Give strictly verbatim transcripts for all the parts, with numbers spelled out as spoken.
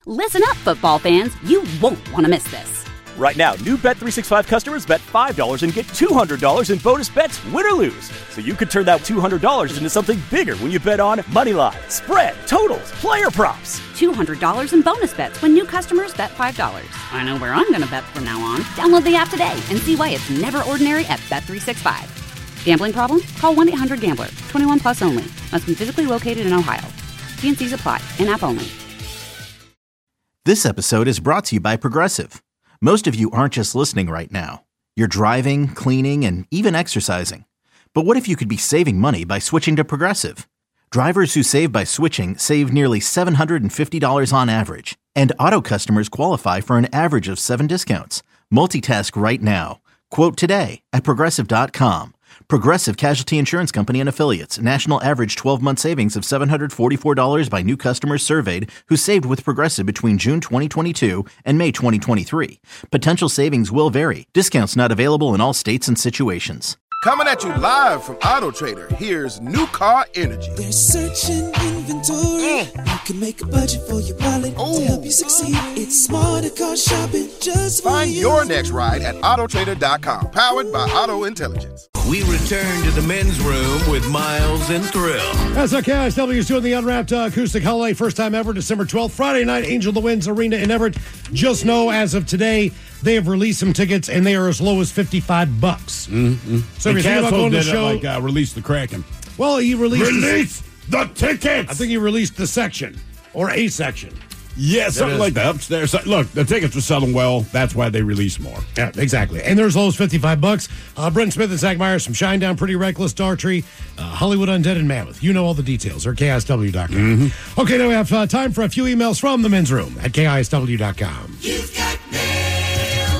Listen up, football fans. You won't want to miss this. Right now, new Bet three sixty-five customers bet five dollars and get two hundred dollars in bonus bets, win or lose. So you could turn that two hundred dollars into something bigger when you bet on money line, spread, totals, player props. two hundred dollars in bonus bets when new customers bet five dollars. I know where I'm going to bet from now on. Download the app today and see why it's never ordinary at Bet three sixty-five. Gambling problem? Call one eight hundred gambler. twenty-one plus only. Must be physically located in Ohio. T and C's apply. In-app only. This episode is brought to you by Progressive. Most of you aren't just listening right now. You're driving, cleaning, and even exercising. But what if you could be saving money by switching to Progressive? Drivers who save by switching save nearly seven hundred fifty dollars on average. And auto customers qualify for an average of seven discounts. Multitask right now. Quote today at Progressive dot com. Progressive Casualty Insurance Company and Affiliates. National average twelve-month savings of seven hundred forty-four dollars by new customers surveyed who saved with Progressive between June twenty twenty-two and May twenty twenty-three. Potential savings will vary. Discounts not available in all states and situations. Coming at you live from Auto Trader, here's New Car Energy. They're searching inventory. Mm. You can make a budget for your wallet to help you succeed. It's smarter car shopping just for Find you. your next ride at auto trader dot com. Powered by Auto Intelligence. We return to the men's room with Miles and Thrill. That's okay. K I S W is doing the Unwrapped uh, Acoustic Holiday. First time ever, December twelfth. Friday night, Angel the Winds Arena in Everett. Just know, as of today, they have released some tickets, and they are as low as fifty-five bucks. Mm-hmm. So if you're thinking about going to the show... Like, uh, release the Kraken. Well, he released... Release the, the tickets! I think he released the section, or a section. Yeah, something like that upstairs. Look, the tickets are selling well. That's why they release more. Yeah, exactly. And there's low as fifty-five bucks. Uh, Brent Smith and Zach Myers from Shinedown, Pretty Reckless, Dartree, uh, Hollywood Undead, and Mammoth. You know all the details. Or K I S W dot com. Mm-hmm. Okay, now we have uh, time for a few emails from the men's room at K I S W dot com. You've got mail.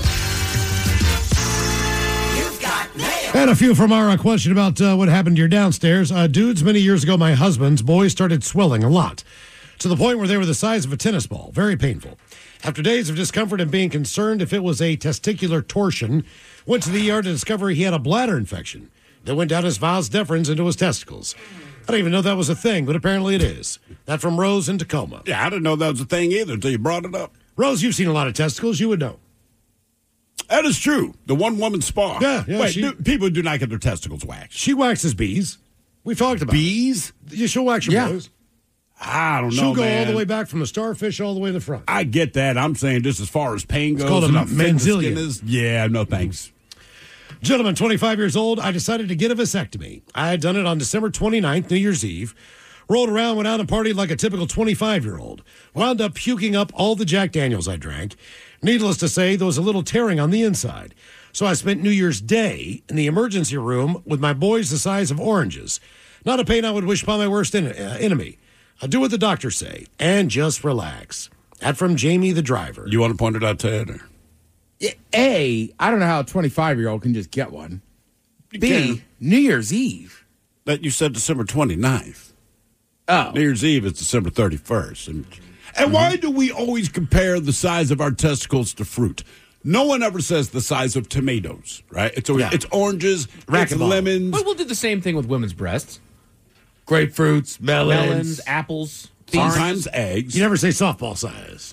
You've got mail. And a few from our uh, question about uh, what happened to your downstairs. Uh, dudes, many years ago, my husband's boys started swelling a lot, to the point where they were the size of a tennis ball. Very painful. After days of discomfort and being concerned if it was a testicular torsion, went to the E R to discover he had a bladder infection that went down his vas deferens into his testicles. I didn't even know that was a thing, but apparently it is. That from Rose in Tacoma. Yeah, I didn't know that was a thing either until you brought it up. Rose, you've seen a lot of testicles. You would know. That is true. The one-woman spa. Yeah, yeah. Wait, she, do, people do not get their testicles waxed. She waxes bees. We've talked about bees. It. Yeah, she'll wax your yeah. boys. I don't know, She'll go man. all the way back from the starfish all the way to the front. I get that. I'm saying just as far as pain goes. It's called a and how thick the manzillion. skin is, yeah, no thanks. Gentleman, twenty-five years old, I decided to get a vasectomy. I had done it on December twenty-ninth, New Year's Eve. Rolled around, went out and partied like a typical twenty-five-year-old. Wound up puking up all the Jack Daniels I drank. Needless to say, there was a little tearing on the inside. So I spent New Year's Day in the emergency room with my boys the size of oranges. Not a pain I would wish upon my worst en- uh, enemy. I'll do what the doctors say, and just relax. That from Jamie the driver. You want to point it out, Ted? Or? A, I don't know how a twenty-five-year-old can just get one. You B, can. New Year's Eve. That you said December twenty-ninth. Oh. New Year's Eve is December thirty-first. And, and mm-hmm. why do we always compare the size of our testicles to fruit? No one ever says the size of tomatoes, right? It's always, Yeah. it's oranges, Rack it's and ball. lemons. Well, we'll do the same thing with women's breasts. Grapefruits, melons. Melons, apples, Sometimes eggs. You never say softball size.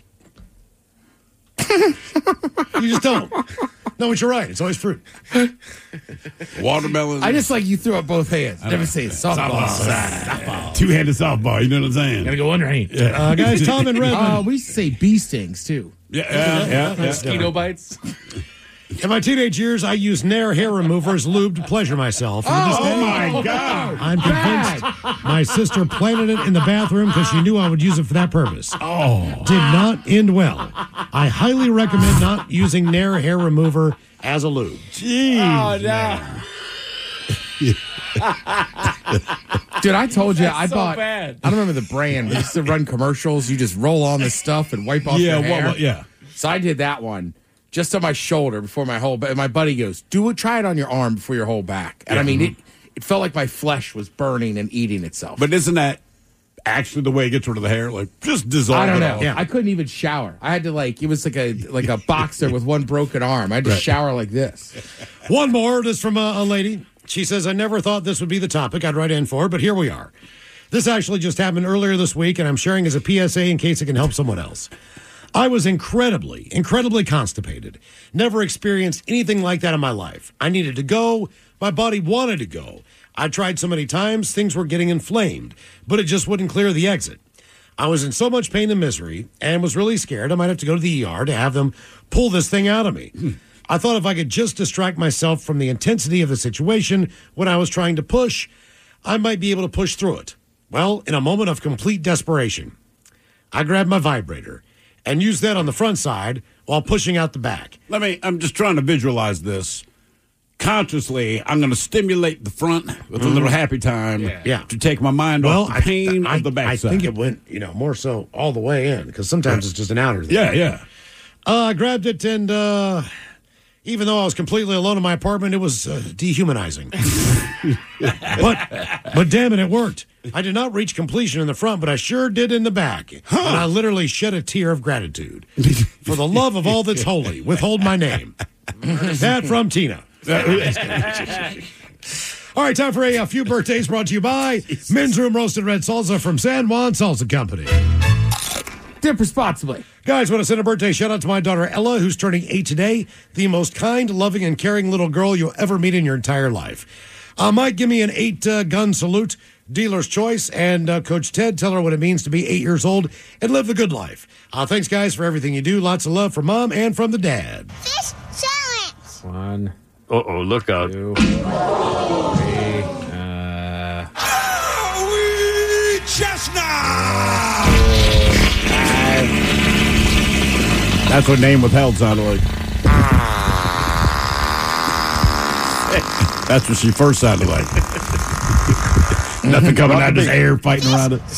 You just don't. No, but you're right. It's always fruit. Watermelon. I just like you threw up both hands. I Never know. say softball. Softball. Softball. Two-handed softball, you know what I'm saying? Gotta go underhand. Yeah. Uh, guys, Tom and Redmond. Uh, we used to say bee stings, too. Yeah, yeah, yeah. yeah. Mosquito bites. In my teenage years, I used Nair hair remover as lube to pleasure myself. And to this Oh, day, my God. I'm convinced my sister planted it in the bathroom because she knew I would use it for that purpose. Oh. Did not end well. I highly recommend not using Nair hair remover as a lube. Jeez. Oh, no. Dude, I told you, That's I so bought, bad. I don't remember the brand, but they used to run commercials. You just roll on this stuff and wipe off Yeah, your hair. well, well, yeah. So I did that one just on my shoulder before my whole back. My buddy goes, do it, try it on your arm before your whole back. And Yeah. I mean, it, it felt like my flesh was burning and eating itself. But isn't that actually the way it gets rid of the hair? Like, just dissolve I don't it know. all. Yeah. I couldn't even shower. I had to like, it was like a like a boxer with one broken arm. I had to Right. shower like this. One more. This from a, a lady. She says, I never thought this would be the topic I'd write in for, but here we are. This actually just happened earlier this week, and I'm sharing as a P S A in case it can help someone else. I was incredibly, incredibly constipated. Never experienced anything like that in my life. I needed to go. My body wanted to go. I tried so many times, things were getting inflamed, but it just wouldn't clear the exit. I was in so much pain and misery and was really scared I might have to go to the E R to have them pull this thing out of me. I thought if I could just distract myself from the intensity of the situation when I was trying to push, I might be able to push through it. Well, in a moment of complete desperation, I grabbed my vibrator and used that on the front side while pushing out the back. Let me, I'm just trying to visualize this. Consciously, I'm going to stimulate the front with a little happy time Yeah. Yeah. to take my mind Well, off the pain I, of the I backside. think it went, you know, more so all the way in because sometimes it's just an outer thing. Yeah, yeah. Uh, I grabbed it, and uh, even though I was completely alone in my apartment, it was uh, dehumanizing. but, but damn it, it worked. I did not reach completion in the front, but I sure did in the back. Huh. And I literally shed a tear of gratitude. For the love of all that's holy, withhold my name. That from Tina. All right, time for a, a few birthdays brought to you by Men's Room Roasted Red Salsa from San Juan Salsa Company. Dip responsibly. Guys, want to send a birthday shout out to my daughter Ella, who's turning eight today. The most kind, loving, and caring little girl you'll ever meet in your entire life. Uh, Mike, give me an eight uh, gun salute, dealer's choice, and uh, Coach Ted, tell her what it means to be eight years old and live the good life. Uh, thanks, guys, for everything you do. Lots of love from Mom and from the dad. Fish challenge. One. Uh-oh, look out. Two. Three. Uh. Joey Chestnut. That's what name withheld sounded like. That's what she first sounded like. Nothing coming out of his air fighting around it.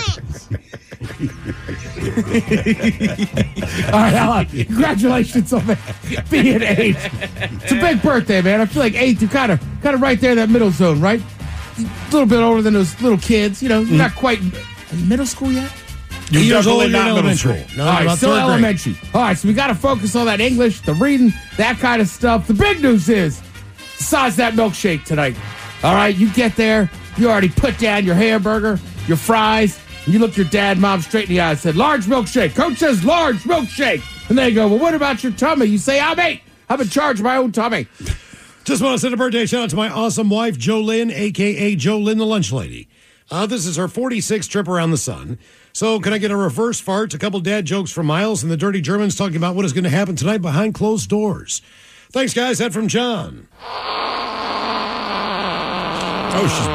All right, Alan, congratulations on being eight. It's a big birthday, man. I feel like eight, you're kind of kind of right there in that middle zone, right? A little bit older than those little kids. You know, you're not quite in middle school yet. You're You're years old, definitely you're in not middle elementary. school. No, All right, about still third grade. elementary. All right, so we got to focus on that English, the reading, that kind of stuff. The big news is, besides that milkshake tonight, all right, you get there, you already put down your hamburger, your fries, and you look your dad, mom straight in the eye and said, large milkshake. Coach says large milkshake. And they go, well, what about your tummy? You say, I'm eight. I'm in charge of my own tummy. Just want to send a birthday shout out to my awesome wife, Jolynn, a k a. Jolynn the Lunch Lady. Uh, this is her forty-sixth trip around the sun. So can I get a reverse fart, a couple dad jokes from Miles, and the Dirty Germans talking about what is going to happen tonight behind closed doors. Thanks, guys. That from John. Oh, she's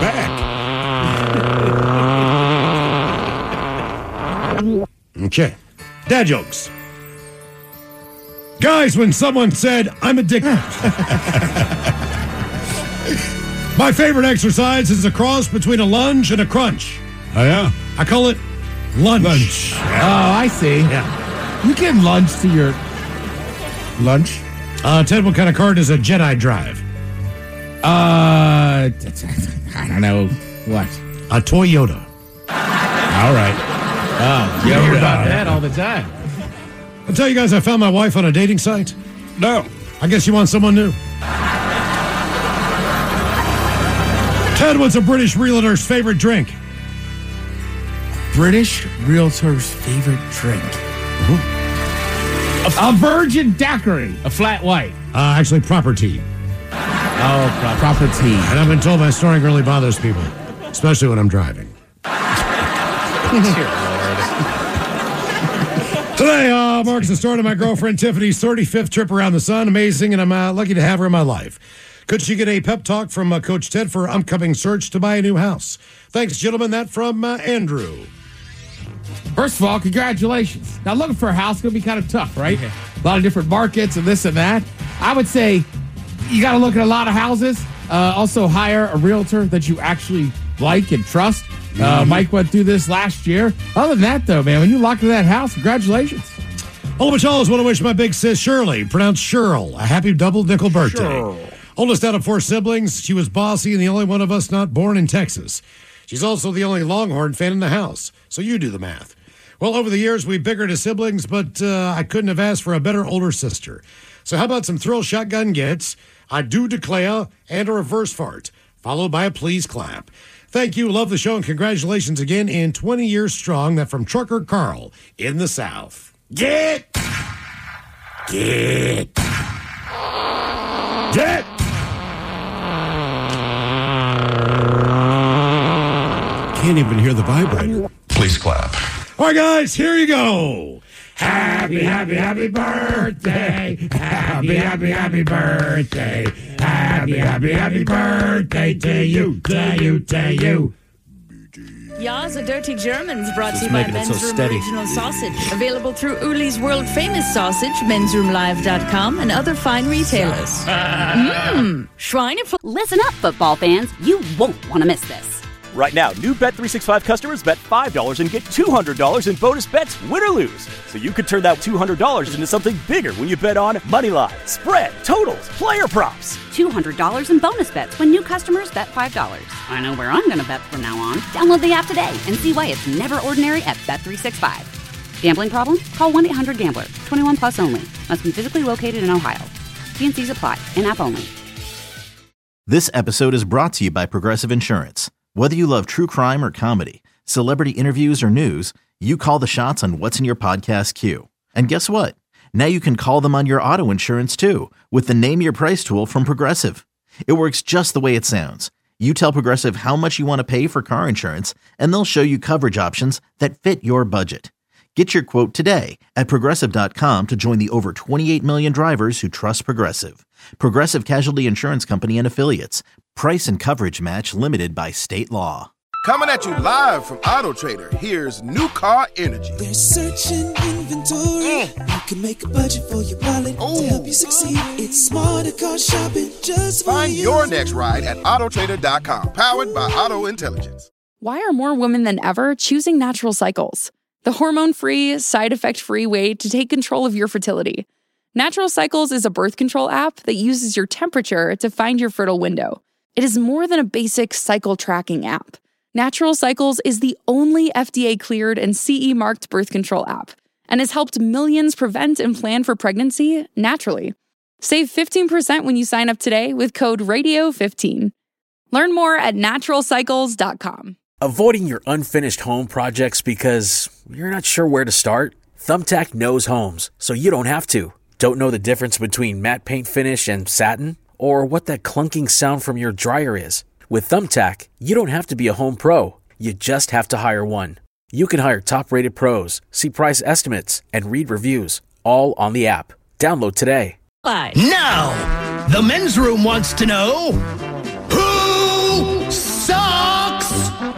back. Okay. Dad jokes. Guys, when someone said, I'm addicted. My favorite exercise is a cross between a lunge and a crunch. Oh, yeah? I call it lunch. Lunch. Oh, I see. Yeah. You give lunch to your lunch? Uh, Ted, what kind of car does a Jedi drive? Uh, I don't know. What? A Toyota. All right. Oh, you hear about that all the time. I'll tell you guys, I found my wife on a dating site. No. I guess you want someone new. Ted, what's a British realtor's favorite drink? British realtor's favorite drink. A, a virgin daiquiri. A flat white. Uh, actually, proper tea. Oh, pro- proper tea. And I've been told my snoring really bothers people, especially when I'm driving. Dear Lord. Today uh, marks the start of my girlfriend Tiffany's thirty-fifth trip around the sun. Amazing, and I'm uh, lucky to have her in my life. Could she get a pep talk from uh, Coach Ted for her upcoming search to buy a new house? Thanks, gentlemen. That from uh, Andrew. First of all, congratulations. Now, looking for a house is going to be kind of tough, right? A lot of different markets and this and that. I would say you got to look at a lot of houses. Uh, also, hire a realtor that you actually like and trust. Uh, Mike went through this last year. Other than that, though, man, when you lock into that house, congratulations. All of y'all want to wish my big sis Shirley, pronounced Shirl, a happy double nickel birthday. Shirl. Oldest out of four siblings, she was bossy and the only one of us not born in Texas. She's also the only Longhorn fan in the house, so you do the math. Well, over the years, we bickered as siblings, but uh, I couldn't have asked for a better older sister. So how about some thrill shotgun gets, I do declare, and a reverse fart, followed by a please clap. Thank you, love the show, and congratulations again in twenty years strong. That from Trucker Carl in the South. Get Get. Get. Can't even hear the vibrator. Please clap. All right, guys, here you go. Happy, happy, happy birthday. Happy, happy, happy birthday. Happy, happy, happy birthday to you, to you, to you. Ya's a Dirty Germans brought to you Just by making it Men's so Room steady. Original Sausage. Available through Uli's world famous sausage, mens room live dot com, and other fine retailers. Mmm, Schweinefleisch. Listen up, football fans. You won't want to miss this. Right now, new Bet three sixty-five customers bet five dollars and get two hundred dollars in bonus bets, win or lose. So you could turn that two hundred dollars into something bigger when you bet on moneyline, spread, totals, player props. two hundred dollars in bonus bets when new customers bet five dollars. I know where I'm going to bet from now on. Download the app today and see why it's never ordinary at Bet three sixty-five. Gambling problem? Call one eight hundred gambler. twenty-one plus only. Must be physically located in Ohio. T and C's apply. In-app only. This episode is brought to you by Progressive Insurance. Whether you love true crime or comedy, celebrity interviews or news, you call the shots on what's in your podcast queue. And guess what? Now you can call them on your auto insurance too with the Name Your Price tool from Progressive. It works just the way it sounds. You tell Progressive how much you want to pay for car insurance, and they'll show you coverage options that fit your budget. Get your quote today at Progressive dot com to join the over twenty-eight million drivers who trust Progressive. Progressive Casualty Insurance Company and Affiliates. Price and coverage match limited by state law. Coming at you live from Auto Trader, here's New Car Energy. They're searching inventory. You can make a budget for your wallet to help you succeed. It's smarter car shopping just for Find you. your next ride at auto trader dot com, powered by Auto Intelligence. Why are more women than ever choosing Natural Cycles? The hormone-free, side-effect-free way to take control of your fertility. Natural Cycles is a birth control app that uses your temperature to find your fertile window. It is more than a basic cycle tracking app. Natural Cycles is the only F D A-cleared and C E-marked birth control app and has helped millions prevent and plan for pregnancy naturally. Save fifteen percent when you sign up today with code radio fifteen. Learn more at natural cycles dot com. Avoiding your unfinished home projects because you're not sure where to start? Thumbtack knows homes, so you don't have to. Don't know the difference between matte paint finish and satin? Or what that clunking sound from your dryer is? With Thumbtack, you don't have to be a home pro. You just have to hire one. You can hire top-rated pros, see price estimates, and read reviews, all on the app. Download today. Now, the men's room wants to know who sucks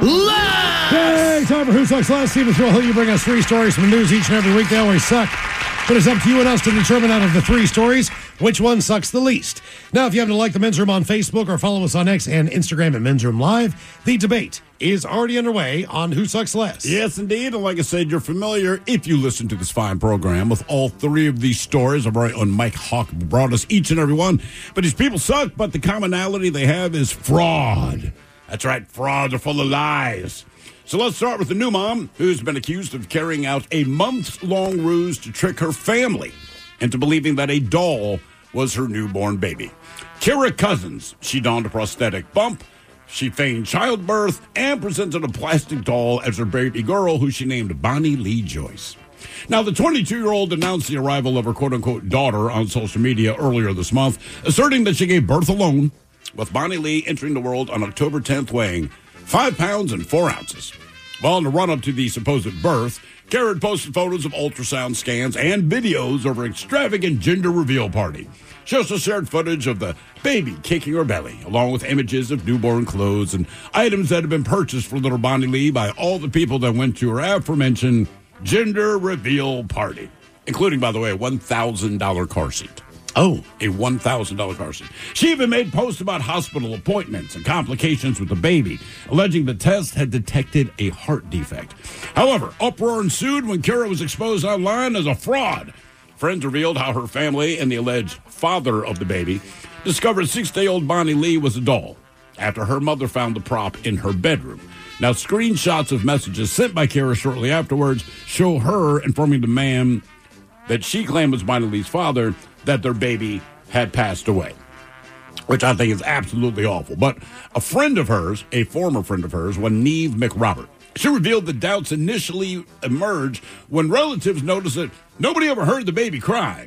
last. Hey, time for Who Sucks Last. Steven Thrill, you bring us three stories from the news each and every week. They always suck. But it's up to you and us to determine out of the three stories which one sucks the least. Now, if you happen to like the Men's Room on Facebook or follow us on X and Instagram at Men's Room Live, the debate is already underway on Who Sucks Less. Yes, indeed. And like I said, you're familiar, if you listen to this fine program, with all three of these stories. Our very own Mike Hawk brought us each and every one. But these people suck, but the commonality they have is fraud. That's right, frauds are full of lies. So let's start with the new mom, who's been accused of carrying out a months-long ruse to trick her family into believing that a doll was her newborn baby. Kira Cousins, she donned a prosthetic bump, she feigned childbirth, and presented a plastic doll as her baby girl, who she named Bonnie Lee Joyce. Now, the twenty-two-year-old announced the arrival of her quote-unquote daughter on social media earlier this month, asserting that she gave birth alone, with Bonnie Lee entering the world on October tenth weighing five pounds and four ounces. Well, in the run-up to the supposed birth, Karen posted photos of ultrasound scans and videos of her extravagant gender reveal party. She also shared footage of the baby kicking her belly, along with images of newborn clothes and items that had been purchased for little Bonnie Lee by all the people that went to her aforementioned gender reveal party, including, by the way, a one thousand dollars car seat. Oh, a one thousand dollars car seat. She even made posts about hospital appointments and complications with the baby, alleging the test had detected a heart defect. However, uproar ensued when Kira was exposed online as a fraud. Friends revealed how her family and the alleged father of the baby discovered six-day-old Bonnie Lee was a doll after her mother found the prop in her bedroom. Now, screenshots of messages sent by Kira shortly afterwards show her informing the man that she claimed was Bonnie Lee's father that their baby had passed away, which I think is absolutely awful. But a friend of hers, a former friend of hers, one Neve McRobert, she revealed the doubts initially emerged when relatives noticed that nobody ever heard the baby cry.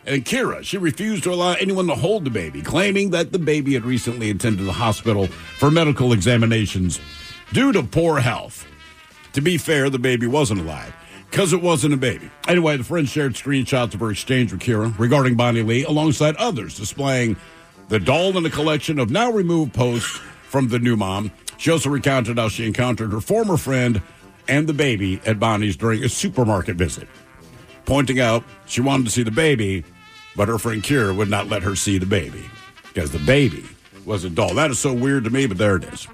And Kira, she refused to allow anyone to hold the baby, claiming that the baby had recently attended the hospital for medical examinations due to poor health. To be fair, the baby wasn't alive because it wasn't a baby. Anyway, the friend shared screenshots of her exchange with Kira regarding Bonnie Lee alongside others displaying the doll in a collection of now removed posts from the new mom. She also recounted how she encountered her former friend and the baby at Bonnie's during a supermarket visit, pointing out she wanted to see the baby, but her friend Kira would not let her see the baby because the baby was a doll. That is so weird to me, but there it is.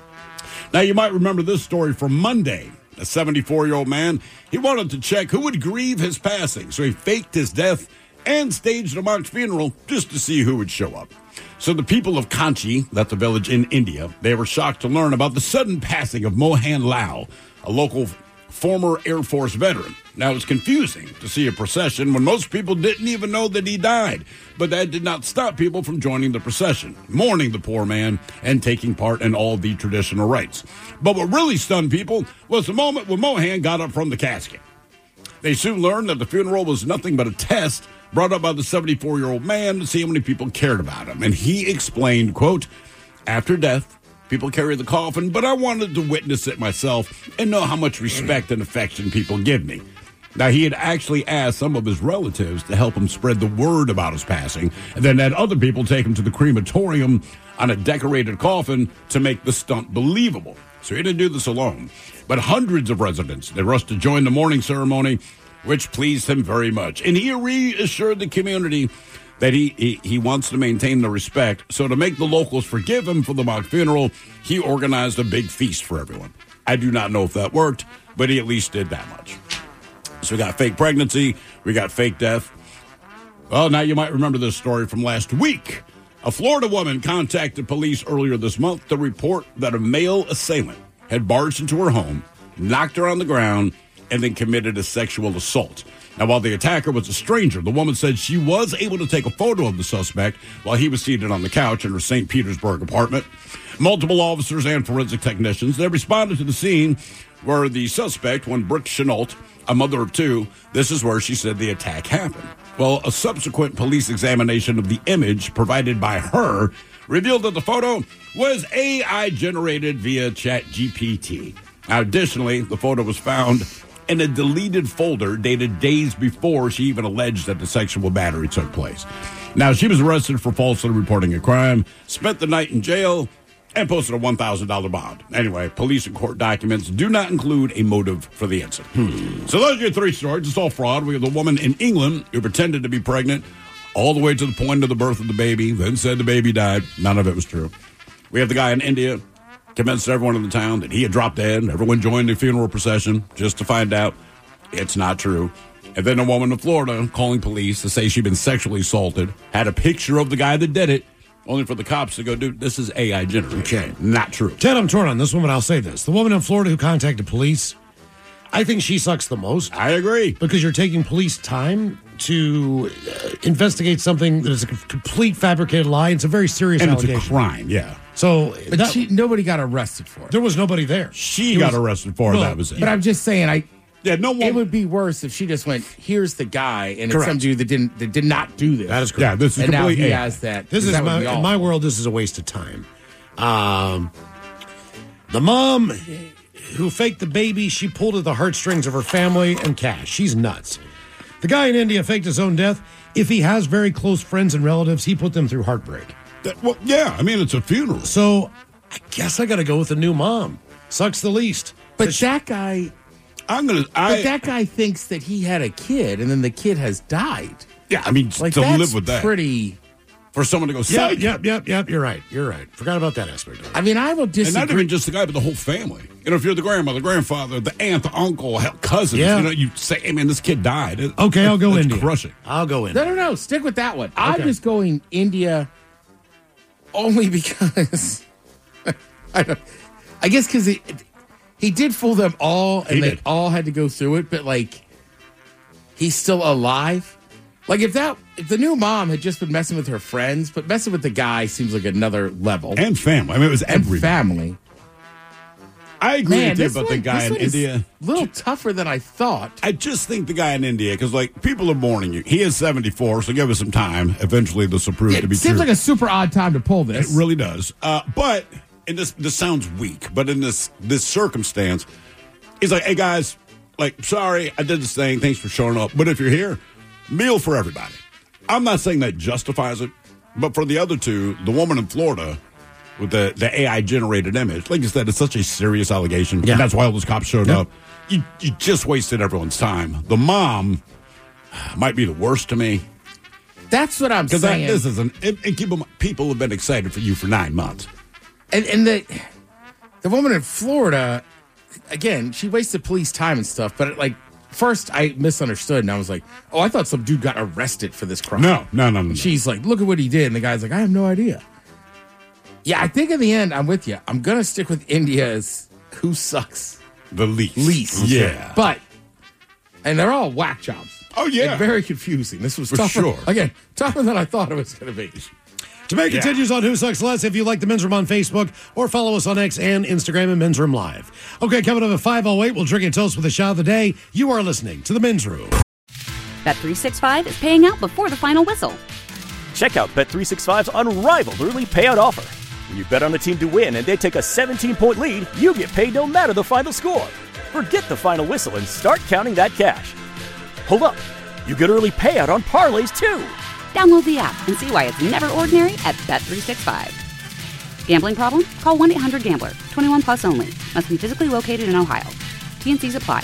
Now, you might remember this story from Monday. A seventy-four-year-old man, he wanted to check who would grieve his passing, so he faked his death and staged a mock funeral just to see who would show up. So the people of Kanchi, that's a village in India, they were shocked to learn about the sudden passing of Mohan Lal, a local former Air Force veteran. Now, it's confusing to see a procession when most people didn't even know that he died, but that did not stop people from joining the procession, mourning the poor man, and taking part in all the traditional rites. But what really stunned people was the moment when Mohan got up from the casket. They soon learned that the funeral was nothing but a test brought up by the seventy-four-year-old man to see how many people cared about him. And he explained, quote, "After death, people carry the coffin, but I wanted to witness it myself and know how much respect and affection people give me." Now, he had actually asked some of his relatives to help him spread the word about his passing, and then had other people take him to the crematorium on a decorated coffin to make the stunt believable. So he didn't do this alone. But hundreds of residents, they rushed to join the mourning ceremony, which pleased him very much. And he reassured the community that he, he, he wants to maintain the respect. So to make the locals forgive him for the mock funeral, he organized a big feast for everyone. I do not know if that worked, but he at least did that much. So we got fake pregnancy, we got fake death. Well, now you might remember this story from last week. A Florida woman contacted police earlier this month to report that a male assailant had barged into her home, knocked her on the ground, and then committed a sexual assault. Now, while the attacker was a stranger, the woman said she was able to take a photo of the suspect while he was seated on the couch in her Saint Petersburg apartment. Multiple officers and forensic technicians, they responded to the scene where the suspect, one Brooke Chenault, a mother of two, this is where she said the attack happened. Well, a subsequent police examination of the image provided by her revealed that the photo was A I generated via ChatGPT. Now, additionally, the photo was found in a deleted folder dated days before she even alleged that the sexual battery took place. Now, she was arrested for falsely reporting a crime, spent the night in jail, and posted a one thousand dollars bond. Anyway, police and court documents do not include a motive for the incident. Hmm. So those are your three stories. It's all fraud. We have the woman in England who pretended to be pregnant all the way to the point of the birth of the baby, then said the baby died. None of it was true. We have the guy in India convinced everyone in the town that he had dropped dead. Everyone joined the funeral procession just to find out it's not true. And then a woman in Florida calling police to say she'd been sexually assaulted, had a picture of the guy that did it, only for the cops to go, dude, this is A I generated. Okay. Not true. Ted, I'm torn on this woman. I'll say this. The woman in Florida who contacted police, I think she sucks the most. I agree. Because you're taking police time to uh, investigate something that is a complete fabricated lie. It's a very serious and allegation. It's a crime, yeah. So, but that, she, nobody got arrested for it. There was nobody there. She it got was, arrested for well, it. That was it. But I'm just saying, I... Yeah, no one. It would be worse if she just went, here's the guy, and Correct. it's some dude that didn't that did not do this. That is correct. Yeah, this is and now complete he A I. has that. This is that my, in my world. This is a waste of time. Um, the mom who faked the baby, she pulled at the heartstrings of her family and cash. She's nuts. The guy in India faked his own death. If he has very close friends and relatives, he put them through heartbreak. That, well, yeah, I mean, it's a funeral. So I guess I got to go with the new mom. Sucks the least. But that guy, I'm gonna. I, but that guy thinks that he had a kid, and then the kid has died. Yeah, I mean, like to that's live with that. Pretty. For someone to go, Yep, psych. yep, yep, yep. You're right. You're right. Forgot about that aspect of it. I mean, I will And disagree. not even just the guy, but the whole family. You know, if you're the grandmother, grandfather, the aunt, the uncle, hell, cousins, Yeah. you know, you say, hey, man, this kid died. It, Okay, I'll go that's India. crushing. I'll go in. No, no, no. Stick with that one. I'm Okay. just going India only because I don't. I guess because he he did fool them all, and He they did. all had to go through it. But like, he's still alive. Like if that if the new mom had just been messing with her friends, but messing with the guy seems like another level. And family. I mean, it was And everybody. family. I agree Man, with you this about one- the guy this in one is India. A little tougher than I thought. I just think the guy in India, because, like, people are mourning you. He is seventy-four, so give us some time. Eventually, this will prove It to be seems true. like a super odd time to pull this. It really does. Uh, but, and this this sounds weak, but in this this circumstance, he's like, hey, guys, like, sorry, I did this thing. Thanks for showing up. But if you're here, meal for everybody. I'm not saying that justifies it, but for the other two, the woman in Florida with the, the A I-generated image, like you said, it's such a serious allegation. Yeah. And that's why all those cops showed Yeah. up. You, you just wasted everyone's time. The mom might be the worst to me. That's what I'm Because saying. this is an, and, and keep 'em- people have been excited for you for nine months. And, and the the woman in Florida, again, she wasted police time and stuff. But like, first I misunderstood, and I was like, "Oh, I thought some dude got arrested for this crime." No, no, no, no. no. She's like, "Look at what he did," and the guy's like, "I have no idea." Yeah, I think in the end, I'm with you. I'm gonna stick with India as who sucks The least. least. Yeah. But and they're all whack jobs. Oh, yeah. And very confusing. This was For tougher. sure. Again, tougher than I thought it was gonna be. Debate Yeah. continues on Who Sucks Less if you like the Men's Room on Facebook or follow us on X and Instagram at Men's Room Live. Okay, coming up at five oh eight, we'll drink and toast with a shot of the day. You are listening to the Men's Room. Bet three sixty-five is paying out before the final whistle. Check out Bet three sixty-five's unrivaled early payout offer. When you bet on a team to win and they take a seventeen-point lead, you get paid no matter the final score. Forget the final whistle and start counting that cash. Hold up. You get early payout on parlays, too. Download the app and see why it's never ordinary at Bet three sixty-five. Gambling problem? Call one eight hundred gambler. twenty-one plus only. Must be physically located in Ohio. T N Cs apply.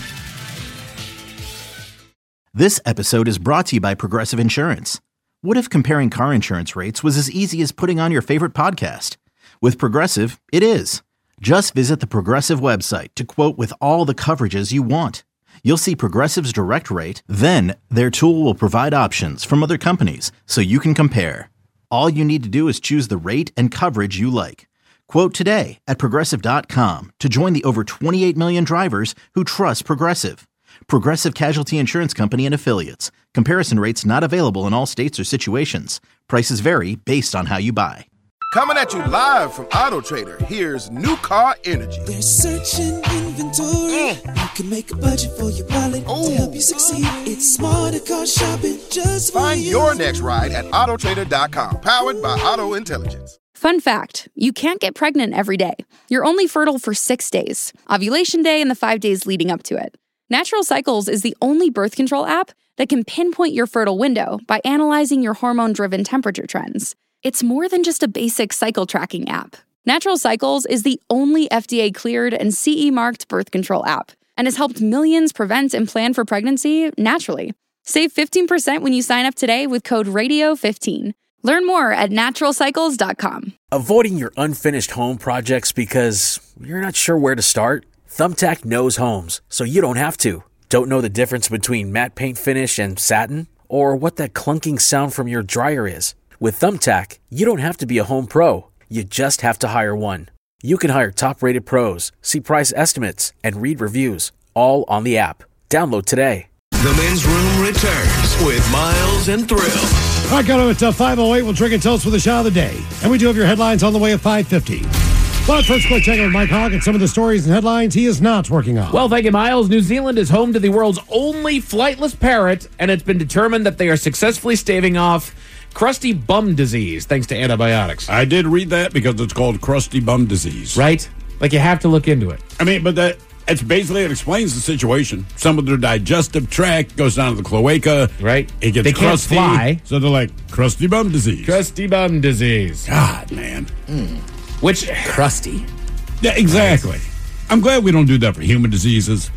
This episode is brought to you by Progressive Insurance. What if comparing car insurance rates was as easy as putting on your favorite podcast? With Progressive, it is. Just visit the Progressive website to quote with all the coverages you want. You'll see Progressive's direct rate, then their tool will provide options from other companies so you can compare. All you need to do is choose the rate and coverage you like. Quote today at Progressive dot com to join the over twenty-eight million drivers who trust Progressive. Progressive Casualty Insurance Company and Affiliates. Comparison rates not available in all states or situations. Prices vary based on how you buy. Coming at you live from Auto Trader, here's New Car Energy. There's searching inventory. You can make a budget for your wallet to help you succeed. It's smarter car shopping just for Find you. your next ride at auto trader dot com, powered by Auto Intelligence. Fun fact, you can't get pregnant every day. You're only fertile for six days, ovulation day and the five days leading up to it. Natural Cycles is the only birth control app that can pinpoint your fertile window by analyzing your hormone-driven temperature trends. It's more than just a basic cycle tracking app. Natural Cycles is the only F D A-cleared and C E-marked birth control app and has helped millions prevent and plan for pregnancy naturally. Save fifteen percent when you sign up today with code radio fifteen. Learn more at natural cycles dot com. Avoiding your unfinished home projects because you're not sure where to start? Thumbtack knows homes, so you don't have to. Don't know the difference between matte paint finish and satin? Or what that clunking sound from your dryer is? With Thumbtack, you don't have to be a home pro. You just have to hire one. You can hire top-rated pros, see price estimates, and read reviews, all on the app. Download today. The Men's Room returns with Miles and Thrill. All right, coming up at five oh eight, we'll drink and toast with a shot of the day. And we do have your headlines on the way at five fifty. But first, quick check in with Mike Hogg and some of the stories and headlines he is not working on. Well, thank you, Miles. New Zealand is home to the world's only flightless parrot, and it's been determined that they are successfully staving off crusty bum disease thanks to antibiotics. I did read that because it's called crusty bum disease. Right? Like, you have to look into it. I mean, but that it's basically, it explains the situation. Some of their digestive tract goes down to the cloaca. Right. It gets They can't crusty. fly. So they're like, crusty bum disease. Crusty bum disease. God, man. Which, Crusty. Yeah, exactly. I'm glad we don't do that for human diseases.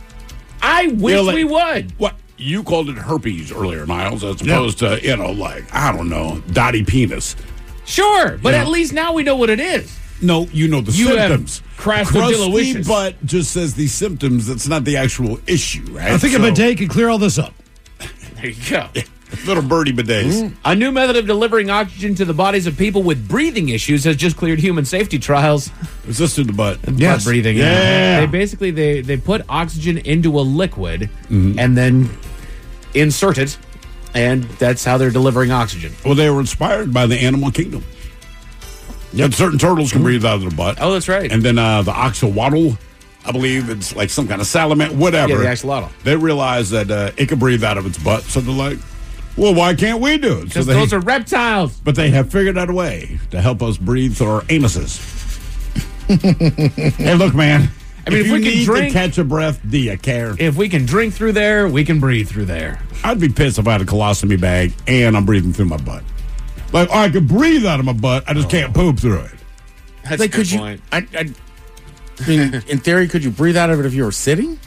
I wish You know, like- we would. What? You called it herpes earlier, Miles, as opposed to, you know, like, I don't know, dotty penis. Sure, but Yeah. at least now we know what it is. No, you know the You have symptoms. crastodilowicious. Crusty butt just says the symptoms. That's not the actual issue, right? I think So- a bidet could clear all this up. There you go. Little birdie bidets. Mm. A new method of delivering oxygen to the bodies of people with breathing issues has just cleared human safety trials. Is this to the butt? Butt breathing. Yeah. They basically they they put oxygen into a liquid Mm-hmm. and then insert it, and that's how they're delivering oxygen. Well, they were inspired by the animal kingdom. Yep. Certain turtles can breathe out of their butt. Oh, that's right. And then uh, the oxalotl I believe it's like some kind of salamander, whatever. Yeah, the axolotl. They realize that uh, it can breathe out of its butt, so they're like, well, why can't we do it? Because so those are reptiles. But they have figured out a way to help us breathe through our anuses. Hey, look, man. I mean, if, if you we can need drink- to catch a breath, do you care? If we can drink through there, we can breathe through there. I'd be pissed if I had a colostomy bag and I'm breathing through my butt. Like, I could breathe out of my butt, I just Oh. can't poop through it. That's Like, a good could you? point. I, I, I mean, in theory, could you breathe out of it if you were sitting?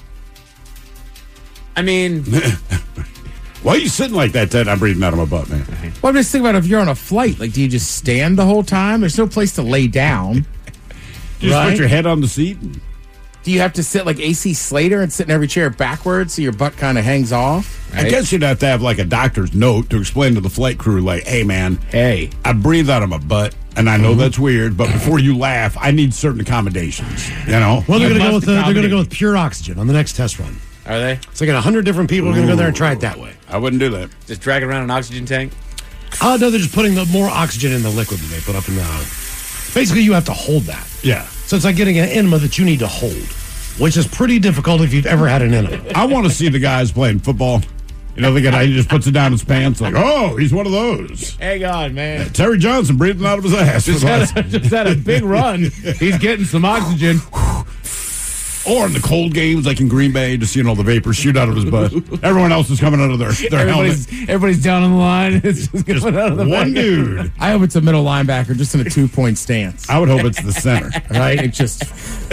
I mean, Why are you sitting like that, Ted? I'm breathing out of my butt, man. Well, I'm just thinking about if you're on a flight. Like, do you just stand the whole time? There's no place to lay down. You just Right? put your head on the seat. And, Do you have to sit like A C Slater and sit in every chair backwards so your butt kind of hangs off? I guess you'd have to have like a doctor's note to explain to the flight crew, like, hey, man, hey, I breathe out of my butt, and I know that's weird, but before you laugh, I need certain accommodations. You know? Well, they're I going to go must with the, they're going to accommodate. go with pure oxygen on the next test run. Are they? It's like a hundred different people are going to go there and try it that way. I wouldn't do that. Just dragging around an oxygen tank? Oh no, they're just putting the more oxygen in the liquid that they put up in the. Basically, you have to hold that. Yeah. So it's like getting an enema that you need to hold, which is pretty difficult if you've ever had an enema. I want to see the guys playing football. You know, the guy he just puts it down his pants, like, oh, he's one of those. Hang on, man. Terry Johnson breathing out of his ass. Just had, a, just had a big run. He's getting some oxygen. Or in the cold games, like in Green Bay, just, you know, the vapors shoot out of his butt. Everyone else is coming out of their, their Everybody's, helmet. everybody's down on the line. It's just coming out of the One back. dude. I hope it's a middle linebacker just in a two point stance. I would hope it's the center. Right? It just.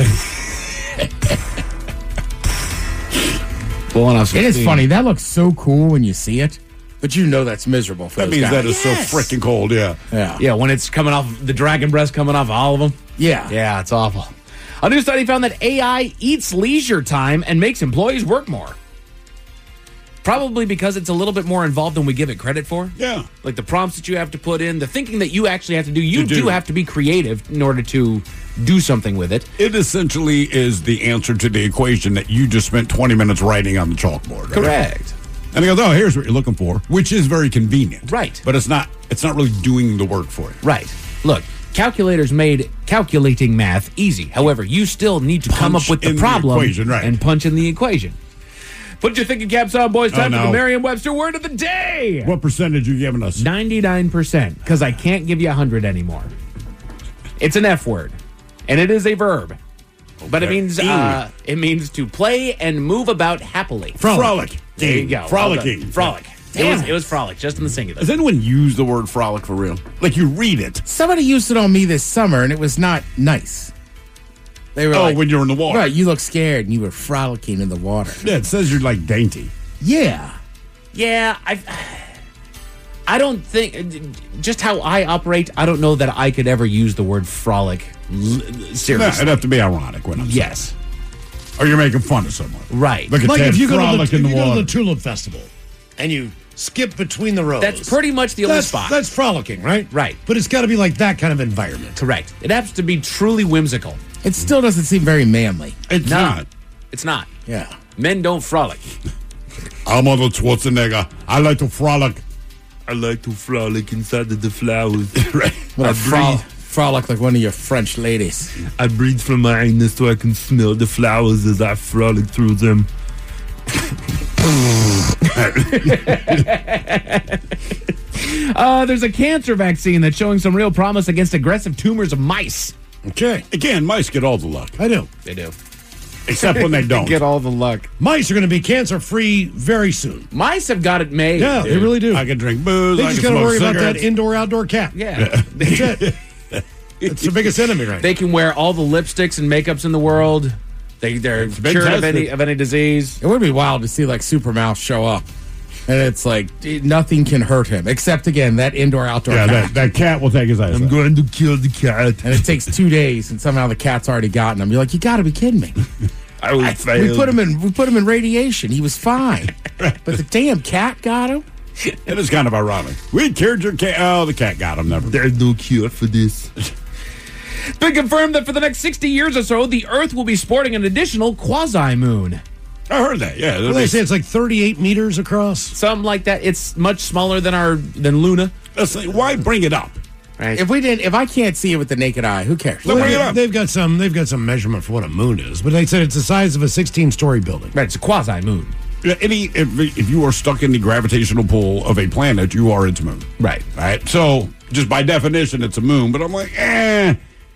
Pulling off some It is steam. funny. That looks so cool when you see it, but you know that's miserable for That those means guys. that is so freaking cold, yeah. Yeah. Yeah, when it's coming off, the dragon breast coming off all of them. Yeah. Yeah, it's awful. A new study found that A I eats leisure time and makes employees work more. Probably because it's a little bit more involved than we give it credit for. Yeah. Like the prompts that you have to put in, the thinking that you actually have to do. You To do. do have to be creative in order to do something with it. It essentially is the answer to the equation that you just spent twenty minutes writing on the chalkboard. Right? Correct. And he goes, oh, here's what you're looking for, which is very convenient. Right. But it's not it's not really doing the work for you. Right. Look, calculators made calculating math easy. However, you still need to come Punch up with the in the problem equation, right. and punch in the equation. Put your thinking caps on, boys. Time Oh, for no. the Merriam-Webster word of the day. What percentage are you giving us? ninety-nine percent, because I can't give you one hundred anymore. It's an F word, and it is a verb. But it Okay. means uh, it means to play and move about happily. Frolic. There you go. Frolicking. Well done. Frolic. It was, it was frolic, just in the singular. Does anyone use the word frolic for real? Like you read it. Somebody used it on me this summer, and it was not nice. They were Oh, like, when you're in the water. right, you look scared, and you were frolicking in the water. Yeah, it says you're like dainty. Yeah. Yeah, I I don't think, just how I operate, I don't know that I could ever use the word frolic l- No, seriously. it'd have to be ironic when I'm Yes. saying it. Or you're making fun of someone. Right. Look at Like Ted if you, go to, the, frolic if in the you go to water. the Tulip Festival and you skip between the rows. That's pretty much the only that's, spot. That's frolicking, right? Right. But it's got to be like that kind of environment. Correct. It has to be truly whimsical. It still doesn't seem very manly. It's No. not. It's not. Yeah. Men don't frolic. I'm Arnold Schwarzenegger. I like to frolic. I like to frolic inside of the flowers. Right. What I a frol- breathe. frolic like one of your French ladies. I breathe from my anus so I can smell the flowers as I frolic through them. Uh, there's a cancer vaccine that's showing some real promise against aggressive tumors of mice. Okay. Again, mice get all the luck. I do. They do. Except when they don't. Get all the luck. Mice are going to be cancer free very soon. Mice have got it made. Yeah, they dude. really do. I can drink booze. They I just can got to smoke worry about that cigarettes. indoor outdoor cat. Yeah. That's it. It's the biggest enemy right They can wear all the lipsticks and makebooks in the world. They, they're been cured of tested. any, of any disease. It would be wild to see like Super Mouse show up. And it's like it- nothing can hurt him. Except again, that indoor outdoor Yeah, cat. that, that cat will take his eyes I'm out. going to kill the cat. And it takes two days and somehow the cat's already gotten him. You're like, you gotta be kidding me. I will fail. We put him in we put him in radiation. He was fine. But the damn cat got him. It is kind of ironic. We cured your cat. Oh, the cat got him. Never. There's no cure for this. It's been confirmed that for the next sixty years or so, the Earth will be sporting an additional quasi-moon. I heard that. Yeah. Well, they say it's like thirty-eight meters across. Something like that. It's much smaller than our than Luna. That's like, why bring it up? Right. If we didn't, if I can't see it with the naked eye, who cares? Well, they, they've got some. They've got some measurement for what a moon is, but they said it's the size of a sixteen-story building. Right, it's a quasi moon. Any if, if you are stuck in the gravitational pull of a planet, you are its moon. Right. Right. So just by definition, it's a moon. But I'm like, eh.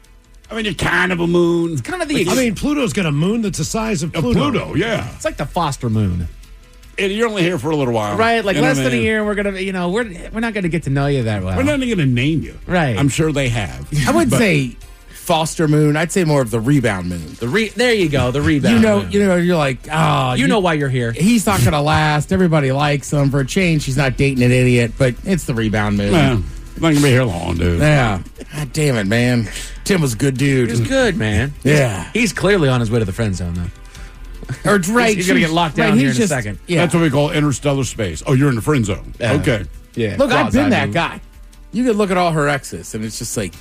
I mean, you're kind of a moon. It's kind of the. I mean, Pluto's got a moon that's the size of Pluto. Pluto, yeah. It's like the Foster moon. And you're only here for a little while, right? Like you know less what than I a mean? year. We're gonna, you know, we're we're not gonna get to know you that well. We're not going to name you, right? I'm sure they have. I wouldn't say Foster moon. I'd say more of the rebound moon. The re- there you go, the rebound. You know, moon. you know, you're like, oh, you, you know why you're here. He's not gonna last. Everybody likes him. For a change, he's not dating an idiot, but it's the rebound moon. Yeah, he's not gonna be here long, dude. Yeah. God damn it, man. Tim was a good dude. He was good, man. Yeah. He's, he's clearly on his way to the friend zone, though. Or right, he's, he's gonna get locked down right, here in just, a second. Yeah. That's what we call interstellar space. Oh, you're in the friend zone. Uh, okay. Yeah. Look, I've been that moon. guy. You could look at all her exes, and it's just like,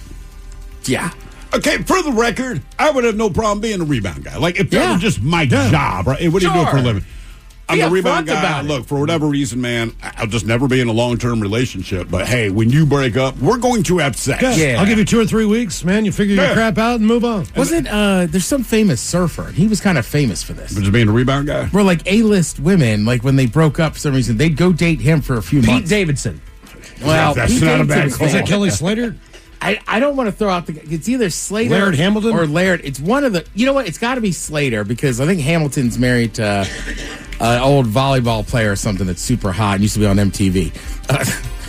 yeah. Okay, for the record, I would have no problem being a rebound guy. Like, if that Yeah. was just my Yeah. job, right? What do you do for a Sure. living? I'm Be a rebound upfront guy. about it. Look, for whatever reason, man, I'll just never be in a long-term relationship. But hey, when you break up, we're going to have sex. Yeah. Yeah. I'll give you two or three weeks, man. You figure your Yeah. crap out and move on. Wasn't uh there's some famous surfer, and he was kind of famous for this. But just being a rebound guy? Where like A-list women, like when they broke up for some reason, they'd go date him for a few Pete months. Davidson. Well, That's Pete not a bad Davidson's call. Is famous. that Kelly Slater? I, I don't want to throw out the. It's either Slater, Laird Hamilton? or Laird. It's one of the. You know what? It's got to be Slater because I think Hamilton's married to uh, an old volleyball player or something that's super hot and used to be on M T V. Uh,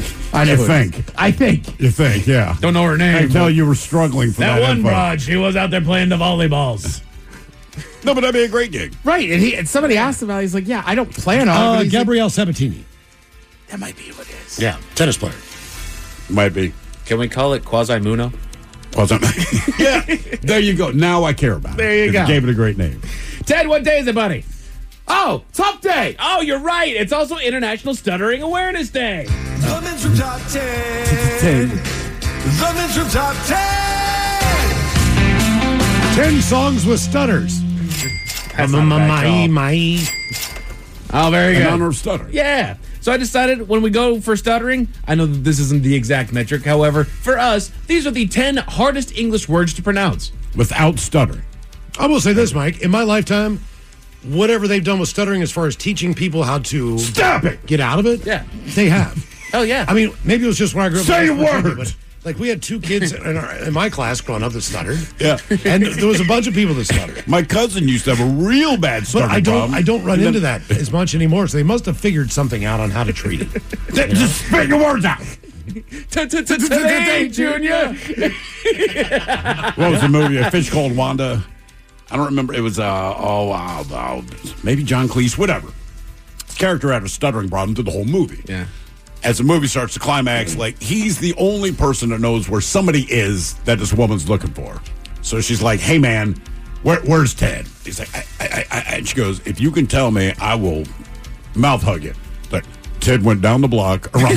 I know. You who it is. think. I think. You think, yeah. Don't know her I name. can tell you were struggling for that, that one info. broad, she was out there playing the volleyballs. No, but that'd be a great gig. Right, and he and somebody asked him about. It. He's like, "Yeah, I don't plan on." it. Uh, but he's like, Gabrielle Sabatini. that might be what it is. Yeah, tennis player. Might be. Can we call it quasi-muno? Well, yeah, there you go. Now I care about it. There you If go. Gave it a great name. Ted, what day is it, buddy? Oh, Tough Day. Oh, you're right. It's also International Stuttering Awareness Day. The men's from top ten. The men's from top ten. Ten songs with stutters. That's not a bad My, call. my. Oh, very In good. honor of stuttering. Yeah. So I decided when we go for stuttering, I know that this isn't the exact metric. However, for us, these are the ten hardest English words to pronounce. Without stuttering. I will say this, Mike. In my lifetime, whatever they've done with stuttering as far as teaching people how to Stop it! get out of it, Yeah. they have. Oh, yeah. I mean, maybe it was just when I grew up. Say in a West Virginia, word. but, like, we had two kids in, our, in my class growing up that stuttered. Yeah. And there was a bunch of people that stuttered. My cousin used to have a real bad But stuttering I don't, problem. I don't run And into then- that as much anymore. So they must have figured something out on how to treat it. Just spit your words out. Today, Junior. What was the movie? A Fish Called Wanda. I don't remember. It was, uh, oh, wow, wow. Maybe John Cleese, whatever. His character had a stuttering problem through the whole movie. Yeah. As the movie starts to climax, like, he's the only person that knows where somebody is that this woman's looking for. So she's like, hey, man, where, where's Ted? He's like, I, I, I, and she goes, if you can tell me, I will mouth hug you. Like, Ted went down the block around.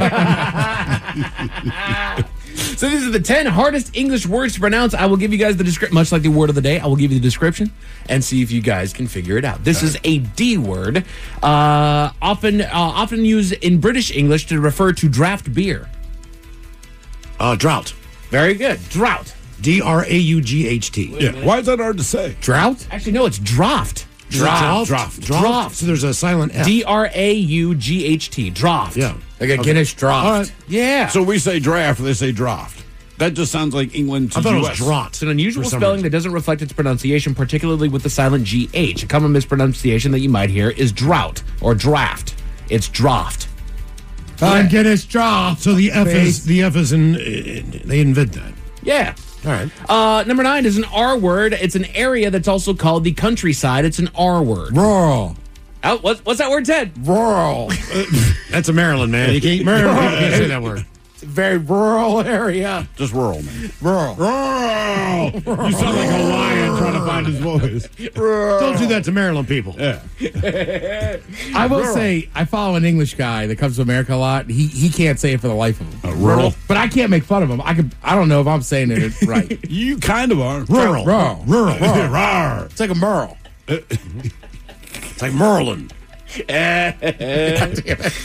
So these are the ten hardest English words to pronounce. I will give you guys the description, much like the word of the day. I will give you the description and see if you guys can figure it out. This is a D word, uh, often uh, often used in British English to refer to draft beer. Uh, drought. Very good. Drought. D R A U G H T. Yeah. Why is that hard to say? Drought? Actually, no, it's draft. Draft. Draft. Draft. So there's a silent F. D R A U G H T. Draft. Yeah. Like a Guinness draft. All right. Yeah. So we say draft, they say draft. That just sounds like England to I thought U it was S. draught. It's an unusual for some spelling reason. that doesn't reflect its pronunciation, particularly with the silent G H. A common mispronunciation that you might hear is drought or draft. It's draft. Uh, Guinness draft. So the F Face. is the F is in. Uh, they invent that. Yeah. All right. Uh, number nine is an R word. It's an area that's also called the countryside. It's an R word. Rural. Oh, what's, what's that word, Ted? Rural. That's a Maryland man. You can't. Maryland people can't say that word. It's a very rural area. Just rural, man. Rural. Rural. You sound like a lion trying to find his voice. Don't do that to Maryland people. Yeah. I will say, I follow an English guy that comes to America a lot. He he can't say it for the life of him. Uh, rural? But I can't make fun of him. I could. I don't know if I'm saying it right. You kind of are. Rural. Rural. Rural. Rural. Rawr. It's like a Merle. It's like Merlin. Uh,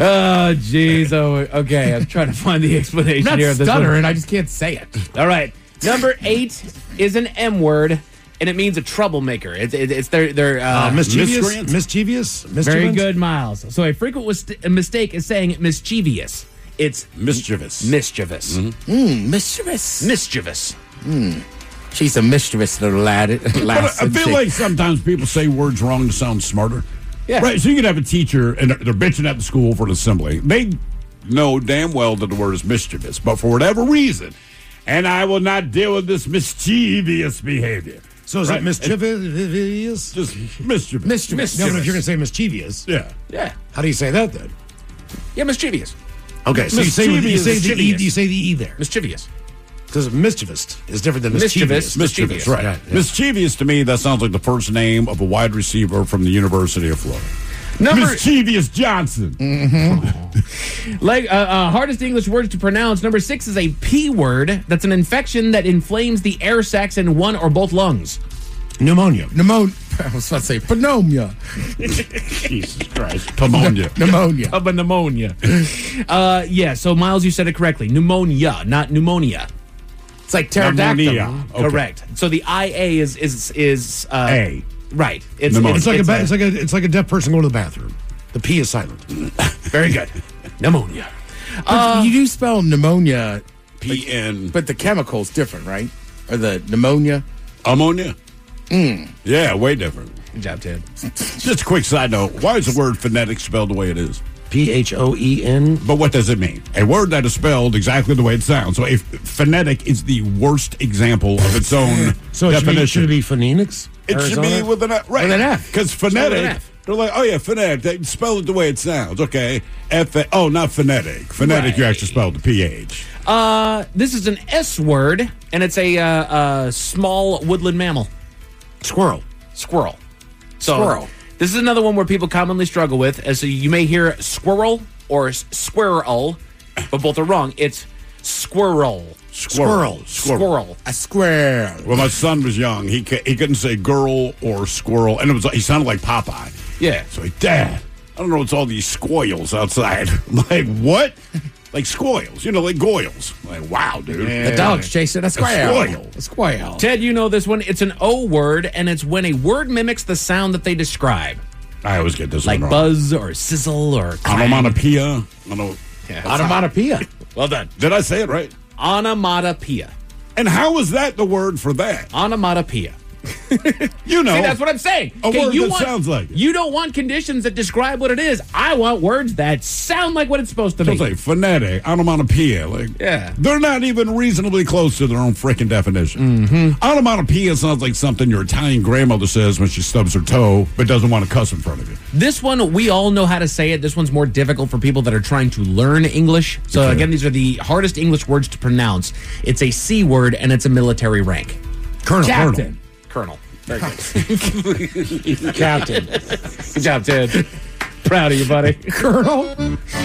Oh, jeez. Oh, okay. I'm trying to find the explanation I'm not here. of this one. stuttering. I just can't say it. All right. Number eight is an M word, and it means a troublemaker. It's, it, it's their their uh, Uh, mischievous? Mischievous? Very Mischievous? good, Miles. So a frequent was- a mistake is saying mischievous. It's mischievous. Mischievous. Mm, mischievous. Mischievous. Mm. She's a mischievous little lad. But I feel like sometimes people say words wrong to sound smarter. Yeah. Right. So you could have a teacher and they're, they're bitching at the school for an assembly. They know damn well that the word is mischievous, but for whatever reason, and I will not deal with this mischievous behavior. So is Right. it mischievous? Just mischievous. Mischievous. No, but if you're going to say mischievous. Yeah. Yeah. How do you say that then? Yeah, mischievous. Okay, so you say, you say the E, you say the E there. Mischievous. Because mischievous is different than Mischievous. mischievous. Mischievous, right. Yeah, yeah. Mischievous to me, that sounds like the first name of a wide receiver from the University of Florida. Number- Mischievous Johnson. Like uh, uh, hardest English words to pronounce. Number six is a P word. That's an infection that inflames the air sacs in one or both lungs. Pneumonia. Pneumonia. I was about to say pneumonia. Jesus Christ. Pneumonia. Pneumonia. Of a pneumonia. uh, yeah, so Miles, you said it correctly. Pneumonia, not pneumonia. It's like pterodactyl. Pneumonia. Okay. Correct. So the I A is is is uh, A. Right. It's, Pneumonia. It's like it's a ba- it's like a it's like a deaf person going to the bathroom. The P is silent. very good. Pneumonia. But you do spell pneumonia, P N. but the chemical's different, right? Or the pneumonia. Ammonia? Mm. Yeah, way different. Good job, Ted. Just a quick side note. Why is the word phonetic spelled the way it is? P H O E N. But what does it mean? A word that is spelled exactly the way it sounds. So if phonetic is the worst example of its own So it should be, definition. should it be phonetics? It should be Arizona? with an F. Right. With an F. Because Spell with an phonetic, F. they're like, oh yeah, phonetic. They spell it the way it sounds. Okay. F. Oh, not phonetic. Phonetic, you Right. actually spelled the P H. Uh, this is an S word, and it's a uh, uh, small woodland mammal. Squirrel. Squirrel. So Squirrel. This is another one where people commonly struggle with. As so you may hear squirrel or s- squirrel, but both are wrong. It's squirrel. Squirrel. Squirrel. A square. When my son was young, he ca- he couldn't say girl or squirrel, and it was he sounded like Popeye. Yeah. So he, Dad, I don't know what's all these squoils outside. I'm like, what? Like squoils, you know, like goyles. Like, wow, dude. The dog's chasing a squirrel. squirrel. A squirrel. Ted, you know this one. It's an O word, and it's when a word mimics the sound that they describe. I always get this Like one wrong. buzz or sizzle or clang. Onomatopoeia. I don't, Yeah, Onomatopoeia. well done. did I say it right? Onomatopoeia. And how is that the word for that? Onomatopoeia. You know. See, that's what I'm saying. A word you that want, sounds like it. You don't want conditions that describe what it is. I want words that sound like what it's supposed to So be. it's like phonetic, onomatopoeia. Like, Yeah. they're not even reasonably close to their own freaking definition. Mm-hmm. Onomatopoeia sounds like something your Italian grandmother says when she stubs her toe, but doesn't want to cuss in front of you. This one, we all know how to say it. This one's more difficult for people that are trying to learn English. So, Okay. again, these are the hardest English words to pronounce. It's a C word, and it's a military rank. Colonel. Captain. Colonel. Very good. Captain. Good job, Ted. Proud of you, buddy. Colonel.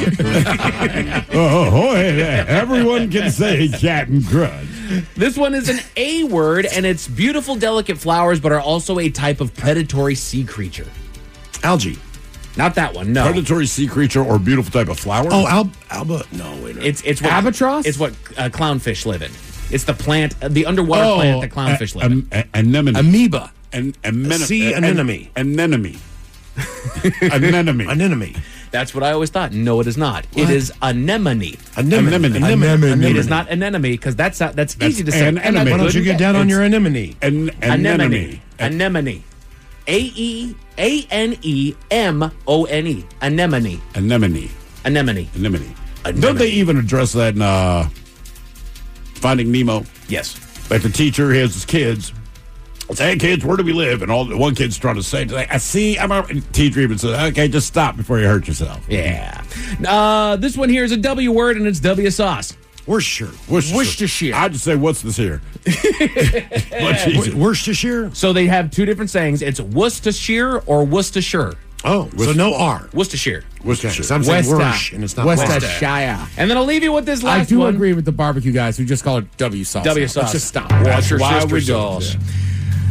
Oh, boy, everyone can say Captain Crunch. This one is an A word, and it's beautiful, delicate flowers, but are also a type of predatory sea creature. Algae. Not that one, no. Predatory sea creature or beautiful type of flower? Oh, al- alba. No, wait. a minute. It's it's what, Albatross? It's what uh, clownfish live in. It's the plant, uh, the underwater Oh, plant that clownfish a- live in. a- a- anemone. Amoeba. An, anemone. sea anemone. Anemone. Anemone. Anemone. That's what I always thought. No, it is not. It is anemone. Anemone. Anemone. Anemone. It is not anemone because that's uh, that's, That's easy to say. an And that's enemy. Why don't you good. get down on your anemone? An, Anemone. anemone. Anemone. A E A N E M O N E. Anemone. Anemone. Anemone. Anemone. Anemone. Don't they even address that in uh, Finding Nemo? Yes. Like the teacher has his kids. Say, hey kids, where do we live? And all the one kid's trying to say, like, I see. I'm a teacher even says, okay, just stop before you hurt yourself. Yeah. Uh, this one here is a W word, and it's W sauce. Worcestershire. Worcestershire. Worcestershire. I'd just say, what's this here? Much easier. Worcestershire. So they have two different sayings. It's Worcestershire or Worcestershire. Oh, so no R. Worcestershire. Worcestershire. So I'm saying West- Worsh, and it's not Worcestershire. And then I'll leave you with this I last do one. agree with the barbecue guys who just call it W sauce. W now. sauce. Let's just stop. Watch your Why sister we sauce. don't.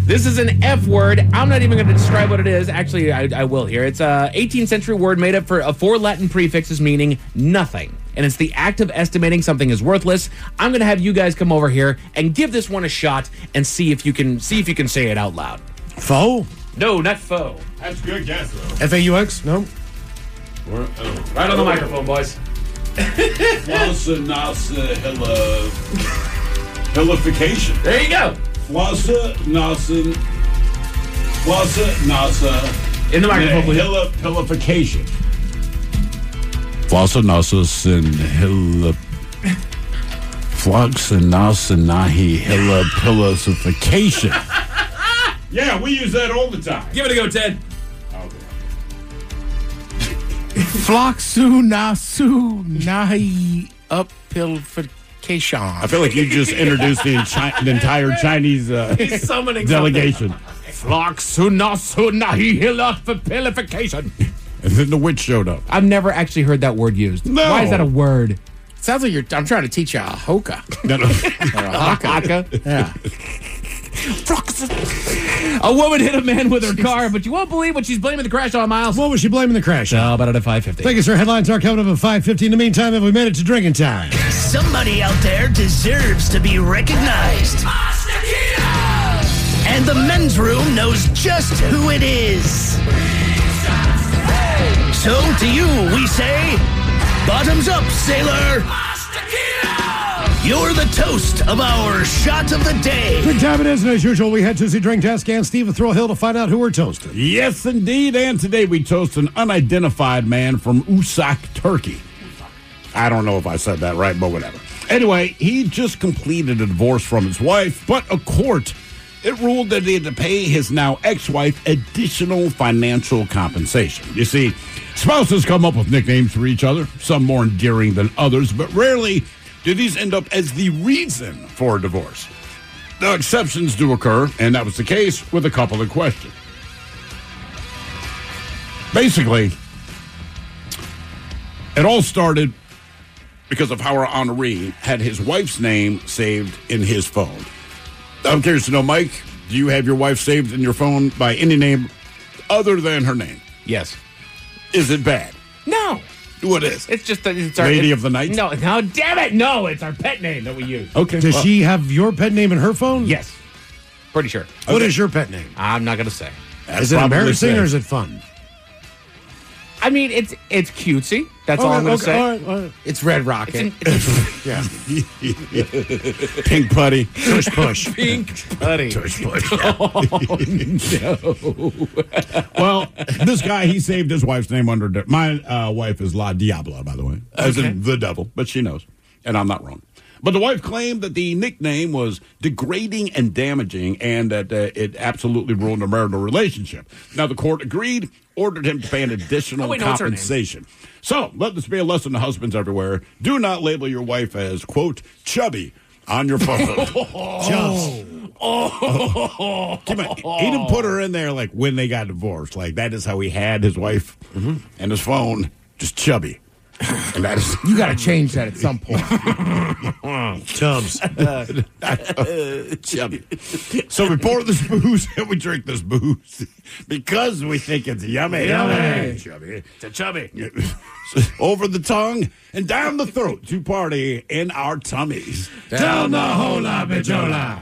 This is an F word. I'm not even going to describe what it is. Actually, I, I will here. It's a eighteenth century word made up for uh, four Latin prefixes meaning nothing. And it's the act of estimating something is worthless. I'm going to have you guys come over here and give this one a shot and see if you can see if you can say it out loud. Faux? No, not faux. That's a good guess, though. F A U X? No. Or, oh. Right on the microphone, boys. Flassa, nasa, hilla, hillification. There you go. Flassa, nasa, flassa, nasa. In the microphone, please. Hilla, hillification. Flassa, nasa, sin, hilla. Flassa, nasa, nahi, hilla, pillasification. Yeah, we use that all the time. Give it a go, Ted. Floxu nasu nahi upilfication. I feel like you just introduced the, enchi- the entire Chinese uh, He's summoning delegation. Floxu nasu nahi upilfication. And then the witch showed up. I've never actually heard that word used. No. Why is that a word? Sounds like you're. I'm trying to teach you a hoka. No, no. Or a haka. Haka? Yeah. A woman hit a man with her car, but you won't believe what she's blaming the crash on, Miles. What was she blaming the crash on? How about it at five fifty? Thank you, sir. Headlines are coming up at five fifty. In the meantime, have we made it to drinking time? Somebody out there deserves to be recognized. And the men's room knows just who it is. So to you, we say, bottoms up, sailor. You're the toast of our shot of the day. Drink time it is, and as usual, we head to the drink desk and Steve Thrill Hill to find out who we're toasting. Yes, indeed. And today we toast an unidentified man from Usak, Turkey. I don't know if I said that right, but whatever. Anyway, he just completed a divorce from his wife, but a court, it ruled that he had to pay his now ex-wife additional financial compensation. You see, spouses come up with nicknames for each other, some more endearing than others, but rarely do these end up as the reason for a divorce. Now, exceptions do occur, and that was the case with a couple in question. Basically, it all started because of how our honoree had his wife's name saved in his phone. I'm curious to know, Mike, do you have your wife saved in your phone by any name other than her name? Yes. Is it bad? No. What is? It's just that it's our Lady it's, of the Night? No, no, damn it, no! It's our pet name that we use. Okay. Does well, she have your pet name in her phone? Yes, pretty sure. What Okay. is your pet name? I'm not gonna say. that's Is it probably embarrassing safe. or is it fun? I mean, it's it's cutesy. That's all Okay, I'm gonna okay, say. all right, all right. It's Red Rocket. It's an, it's Yeah. Pink putty. Tush push. a pink putty. Tush push. Oh no! Well, this guy, he saved his wife's name under... De- my uh, wife is La Diabla, by the way. As in the devil, but she knows. And I'm not wrong. But the wife claimed that the nickname was degrading and damaging and that uh, it absolutely ruined a marital relationship. Now, the court agreed, ordered him to pay an additional Oh, wait, no, what's her name? compensation. So, let this be a lesson to husbands everywhere. Do not label your wife as, quote, chubby on your phone. Just. Oh, Come on. He didn't put her in there like when they got divorced. Like that is how he had his wife and his phone, just chubby. And that is You got to change that at some point. Tubs. chubby. So we pour this booze and we drink this booze because we think it's yummy. Yummy. Chubby. It's a chubby. Over the tongue and down the throat to party in our tummies. Down the hola bijola.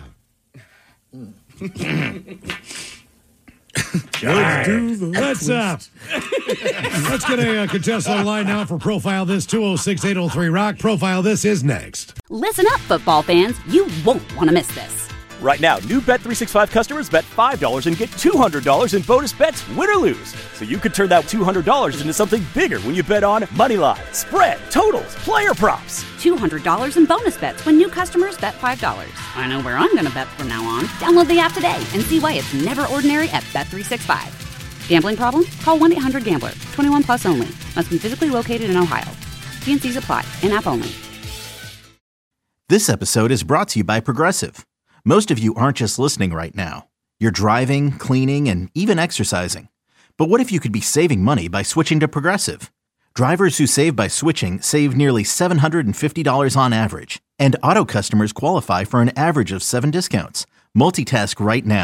Let's do the Let's, uh, let's get a uh, contestant on line now for Profile This. two oh six, eight oh three, rock. Profile This is next. Listen up, football fans. You won't want to miss this. Right now, new Bet three sixty-five customers bet five dollars and get two hundred dollars in bonus bets, win or lose. So you could turn that two hundred dollars into something bigger when you bet on money line, spread, totals, player props. two hundred dollars in bonus bets when new customers bet five dollars. I know where I'm going to bet from now on. Download the app today and see why it's never ordinary at Bet three sixty-five. Gambling problem? Call one eight hundred gambler. twenty-one plus only. Must be physically located in Ohio. T and C's apply. In-app only. This episode is brought to you by Progressive. Most of you aren't just listening right now. You're driving, cleaning, and even exercising. But what if you could be saving money by switching to Progressive? Drivers who save by switching save nearly seven hundred fifty dollars on average. And auto customers qualify for an average of seven discounts. Multitask right now.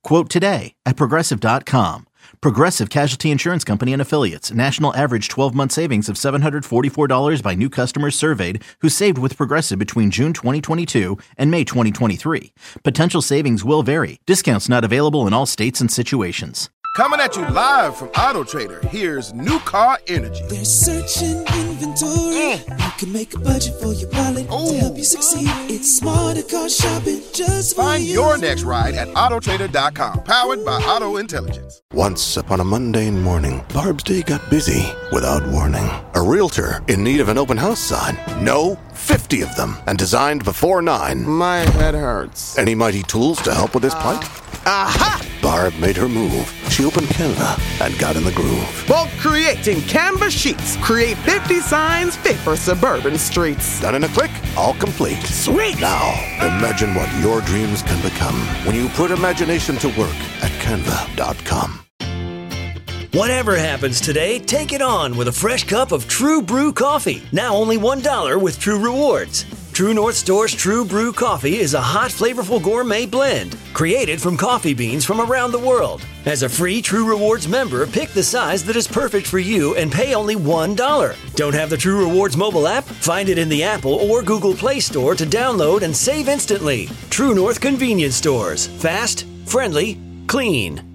Quote today at Progressive dot com. Progressive Casualty Insurance Company and Affiliates. National average twelve-month savings of seven hundred forty-four dollars by new customers surveyed who saved with Progressive between June twenty twenty-two and May twenty twenty-three. Potential savings will vary. Discounts not available in all states and situations. Coming at you live from Auto Trader, here's New Car Energy. They're searching inventory. You can make a budget for your wallet to help you succeed. It's smarter car shopping just for Find you. your next ride at Auto Trader dot com, powered by Auto Intelligence. Once upon a mundane morning, Barb's day got busy without warning. A realtor in need of an open house sign. No, fifty of them, and designed before nine. My head hurts. Any mighty tools to help with this plight? Aha! Barb made her move. She opened Canva and got in the groove. Bulk creating Canva sheets. Create fifty signs fit for suburban streets. Done in a click, all complete. Sweet! Now, imagine what your dreams can become when you put imagination to work at Canva dot com. Whatever happens today, take it on with a fresh cup of True Brew coffee. Now only one dollar with True Rewards. True North Store's True Brew Coffee is a hot, flavorful gourmet blend created from coffee beans from around the world. As a free True Rewards member, pick the size that is perfect for you and pay only one dollar. Don't have the True Rewards mobile app? Find it in the Apple or Google Play Store to download and save instantly. True North Convenience Stores. Fast, friendly, clean.